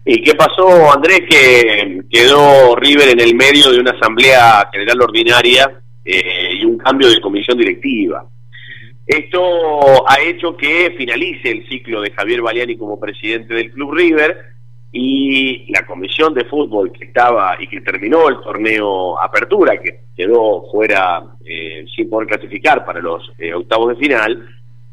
¿Y qué pasó, Andrés? Que quedó River en el medio de una asamblea general ordinaria y un cambio de comisión directiva. Esto ha hecho que finalice el ciclo de Javier Valiani como presidente del Club River, y la comisión de fútbol que estaba y que terminó el torneo Apertura, que quedó fuera sin poder clasificar para los octavos de final,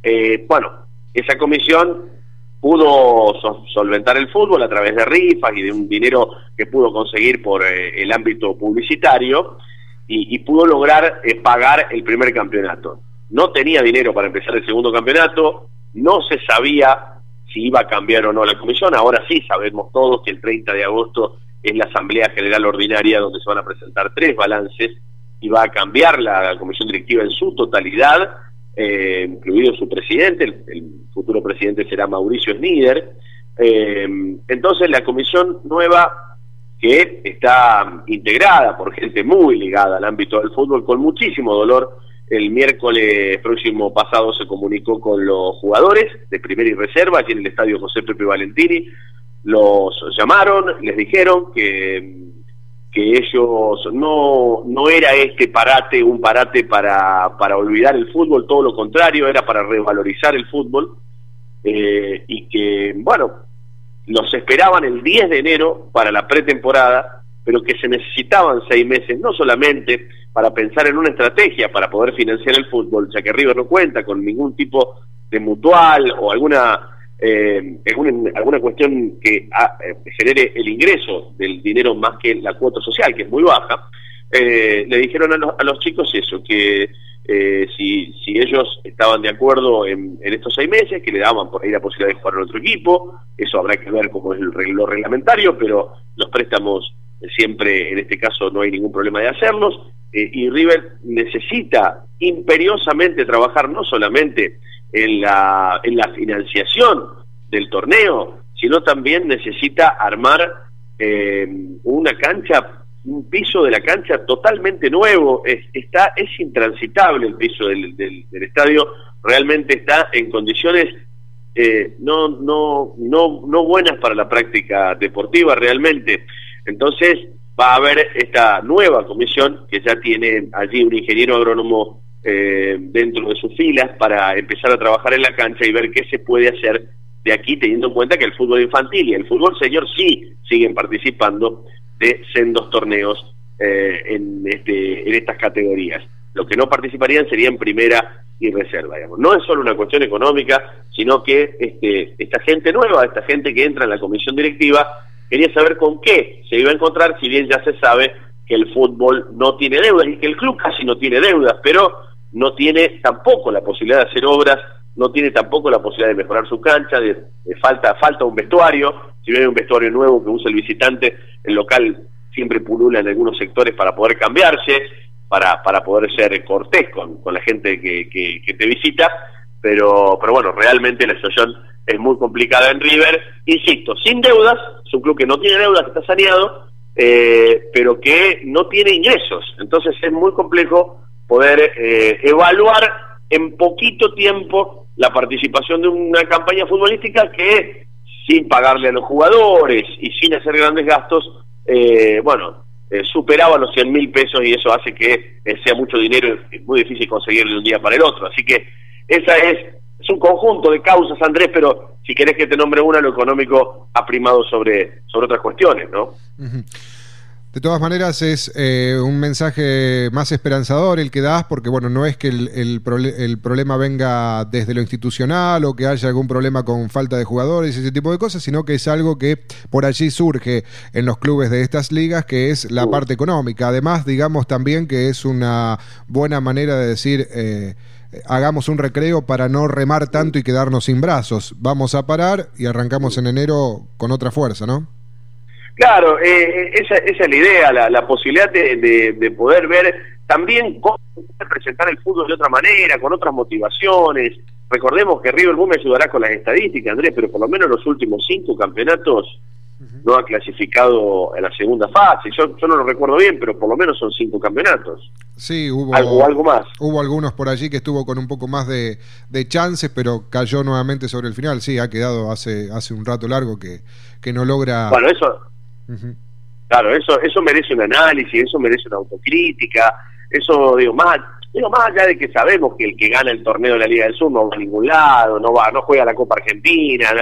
esa comisión pudo solventar el fútbol a través de rifas y de un dinero que pudo conseguir por el ámbito publicitario, y pudo lograr pagar el primer campeonato. No tenía dinero para empezar el segundo campeonato, no se sabía si iba a cambiar o no la comisión. Ahora sí sabemos todos que el 30 de agosto es la Asamblea General Ordinaria, donde se van a presentar 3 balances y va a cambiar la comisión directiva en su totalidad, incluido su presidente. El futuro presidente será Mauricio Snider. Entonces la comisión nueva, que está integrada por gente muy ligada al ámbito del fútbol, con muchísimo dolor, el miércoles próximo pasado se comunicó con los jugadores de primera y reserva aquí en el estadio José Pepe Valentini. Los llamaron, les dijeron que ellos no era un parate para olvidar el fútbol, todo lo contrario, era para revalorizar el fútbol, y que, los esperaban el 10 de enero para la pretemporada, pero que se necesitaban 6 meses, no solamente para pensar en una estrategia para poder financiar el fútbol, ya que River no cuenta con ningún tipo de mutual o alguna cuestión que genere el ingreso del dinero más que la cuota social, que es muy baja. Le dijeron a los chicos eso, que si ellos estaban de acuerdo en estos 6 meses, que le daban por ahí la posibilidad de jugar en otro equipo. Eso habrá que ver cómo es lo reglamentario, pero los préstamos siempre, en este caso, no hay ningún problema de hacerlos. Y River necesita imperiosamente trabajar no solamente en la financiación del torneo, sino también necesita armar una cancha, un piso de la cancha totalmente nuevo. Es intransitable el piso del estadio, realmente está en condiciones no buenas para la práctica deportiva realmente. Entonces va a haber esta nueva comisión que ya tiene allí un ingeniero agrónomo dentro de sus filas para empezar a trabajar en la cancha y ver qué se puede hacer de aquí, teniendo en cuenta que el fútbol infantil y el fútbol senior sí siguen participando de sendos torneos en estas categorías. Lo que no participarían sería en primera y reserva, digamos. No es solo una cuestión económica, sino que esta gente nueva, esta gente que entra en la comisión directiva, quería saber con qué se iba a encontrar, si bien ya se sabe que el fútbol no tiene deudas y que el club casi no tiene deudas, pero no tiene tampoco la posibilidad de hacer obras, no tiene tampoco la posibilidad de mejorar su cancha, falta un vestuario. Si bien hay un vestuario nuevo que usa el visitante, el local siempre pulula en algunos sectores para poder cambiarse, para poder ser cortés con la gente que te visita, pero bueno, realmente la situación es muy complicada en River, insisto, sin deudas. Es un club que no tiene deudas, que está saneado, pero que no tiene ingresos. Entonces es muy complejo poder evaluar en poquito tiempo la participación de una campaña futbolística que, sin pagarle a los jugadores y sin hacer grandes gastos, superaba los 100.000 pesos, y eso hace que sea mucho dinero y es muy difícil conseguirlo de un día para el otro. Así que esa es un conjunto de causas, Andrés, pero si querés que te nombre una, lo económico ha primado sobre otras cuestiones, ¿no? Uh-huh. De todas maneras es un mensaje más esperanzador el que das, porque no es que el problema venga desde lo institucional o que haya algún problema con falta de jugadores y ese tipo de cosas, sino que es algo que por allí surge en los clubes de estas ligas, que es la parte económica. Además, digamos también que es una buena manera de decir, hagamos un recreo para no remar tanto y quedarnos sin brazos. Vamos a parar y arrancamos en enero con otra fuerza, ¿no? Claro, esa es la idea, la posibilidad de poder ver también cómo presentar el fútbol de otra manera, con otras motivaciones. Recordemos que River, me ayudará con las estadísticas, Andrés, pero por lo menos los últimos 5 campeonatos no ha clasificado en la segunda fase. Yo no lo recuerdo bien, pero por lo menos son 5 campeonatos. Sí, hubo algo más. Hubo algunos por allí que estuvo con un poco más de chances, pero cayó nuevamente sobre el final. Sí, ha quedado hace un rato largo que no logra... Bueno, eso... Claro, eso merece un análisis, eso merece una autocrítica, eso, más allá de que sabemos que el que gana el torneo de la Liga del Sur no va a ningún lado, no juega la Copa Argentina,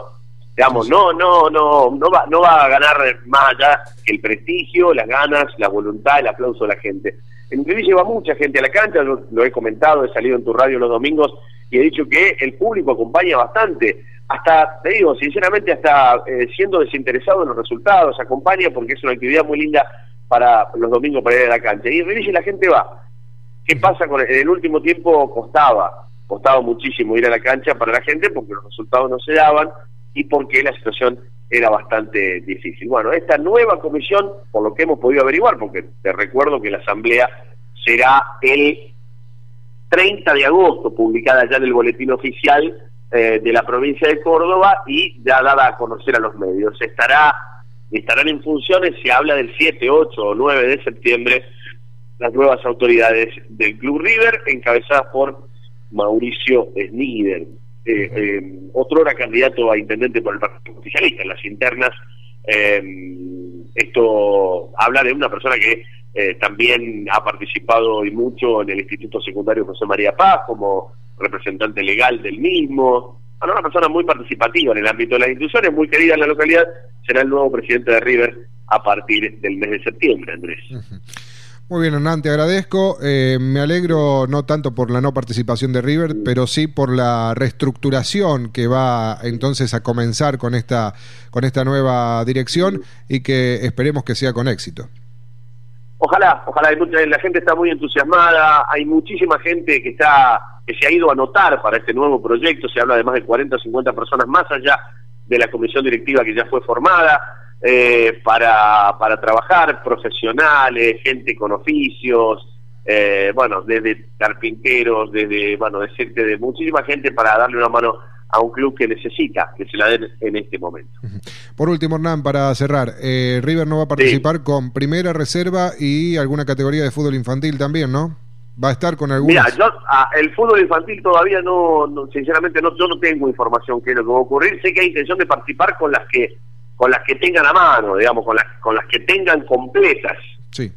no va a ganar más allá que el prestigio, las ganas, la voluntad, el aplauso de la gente. En Independiente lleva mucha gente a la cancha, lo he comentado, he salido en tu radio los domingos y he dicho que el público acompaña bastante. Hasta, te digo, sinceramente, hasta siendo desinteresado en los resultados, acompaña porque es una actividad muy linda para los domingos para ir a la cancha. Y en la gente va. ¿Qué pasa en el último tiempo? Costaba muchísimo ir a la cancha para la gente porque los resultados no se daban y porque la situación era bastante difícil. Bueno, esta nueva comisión, por lo que hemos podido averiguar, porque te recuerdo que la asamblea será el 30 de agosto, publicada ya en el boletín oficial de la provincia de Córdoba y ya dada a conocer a los medios. Estarán en funciones, se habla del 7, 8 o 9 de septiembre, las nuevas autoridades del Club River, encabezadas por Mauricio Snider, otro era candidato a intendente por el Partido Socialista. En las internas, esto habla de una persona que también ha participado y mucho en el Instituto Secundario José María Paz como representante legal del mismo. Bueno, una persona muy participativa en el ámbito de las instituciones, muy querida en la localidad. Será el nuevo presidente de River a partir del mes de septiembre, Andrés. Muy bien, Hernán, te agradezco. Me alegro no tanto por la no participación de River, pero sí por la reestructuración que va entonces a comenzar con esta nueva dirección y que esperemos que sea con éxito. Ojalá, la gente está muy entusiasmada, hay muchísima gente que se ha ido a anotar para este nuevo proyecto, se habla de más de 40 o 50 personas más allá de la comisión directiva que ya fue formada, para trabajar, profesionales, gente con oficios, desde carpinteros, de muchísima gente para darle una mano a un club que necesita que se la den en este momento. Por último, Hernán, para cerrar, River no va a participar con primera reserva y alguna categoría de fútbol infantil también, ¿no? ¿Va a estar con algunas? Mira, el fútbol infantil todavía no sinceramente yo no tengo información qué es lo que va a ocurrir. Sé que hay intención de participar con las que tengan a mano, digamos, con las que tengan completas. Sí.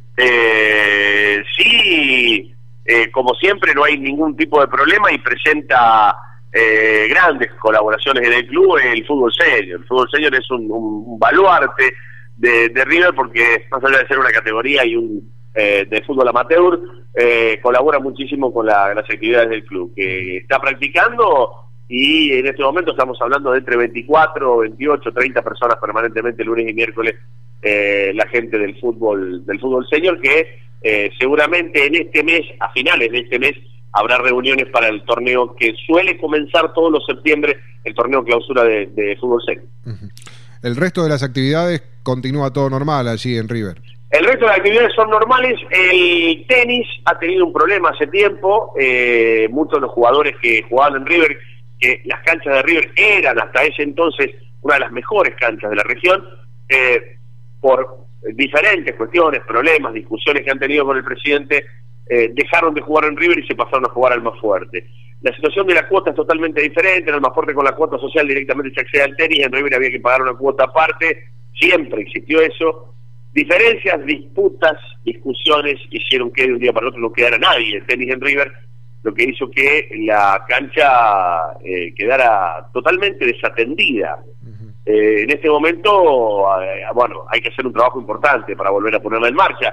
Como siempre no hay ningún tipo de problema y presenta grandes colaboraciones en el club, el fútbol senior. El fútbol senior es un baluarte de River porque más allá de ser una categoría y de fútbol amateur, colabora muchísimo con las actividades del club, que está practicando. Y en este momento estamos hablando de entre 24, 28, 30 personas permanentemente lunes y miércoles, la gente del fútbol senior, que seguramente en este mes, a finales de este mes, habrá reuniones para el torneo que suele comenzar todos los septiembre, el torneo clausura de fútbol senior. El resto de las actividades continúa todo normal allí en River. El resto de las actividades son normales. El tenis ha tenido un problema hace tiempo. Muchos de los jugadores que jugaban en River, que las canchas de River eran hasta ese entonces una de las mejores canchas de la región, por diferentes cuestiones, problemas, discusiones que han tenido con el presidente, dejaron de jugar en River y se pasaron a jugar al más fuerte. La situación de la cuota es totalmente diferente. En el más fuerte, con la cuota social directamente se accede al tenis. En River había que pagar una cuota aparte. Siempre existió eso. Diferencias, disputas, discusiones hicieron que de un día para el otro no quedara nadie el tenis en River, lo que hizo que la cancha quedara totalmente desatendida. En este momento, hay que hacer un trabajo importante para volver a ponerla en marcha.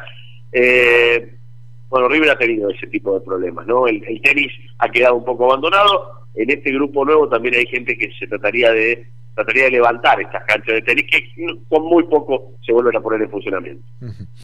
River ha tenido ese tipo de problemas, ¿no? El tenis ha quedado un poco abandonado. En este grupo nuevo también hay gente que se trataría de levantar estas canchas de tenis que con muy poco se vuelven a poner en funcionamiento.